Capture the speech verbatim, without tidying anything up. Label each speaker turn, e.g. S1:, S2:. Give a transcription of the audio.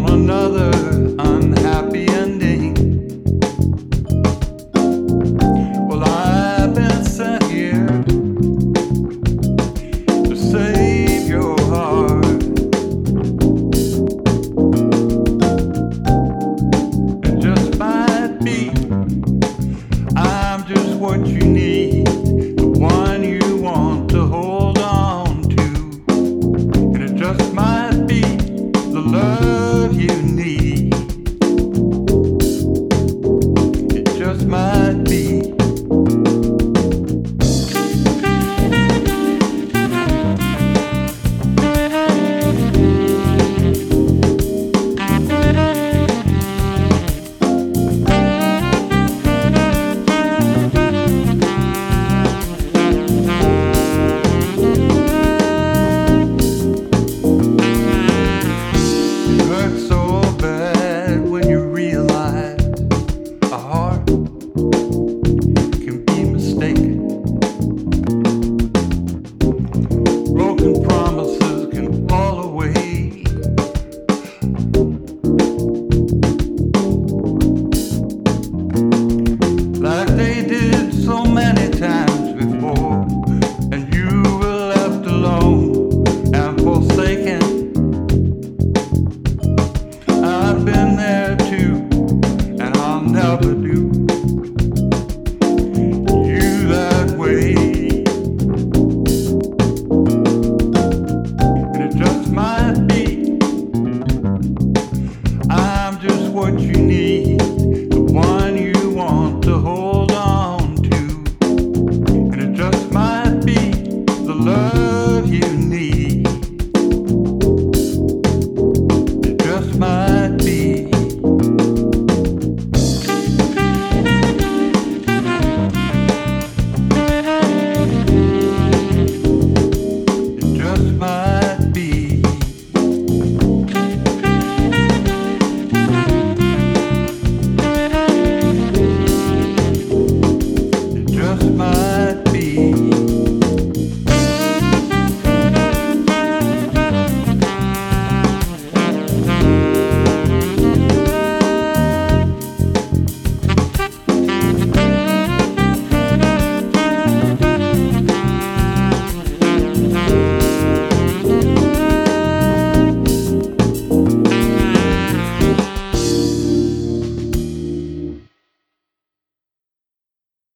S1: on another unhappy ending. Well, I've been sent here to save your heart. It just might be I'm just what you need, the one you want to hold on to. And it just might be the love you need.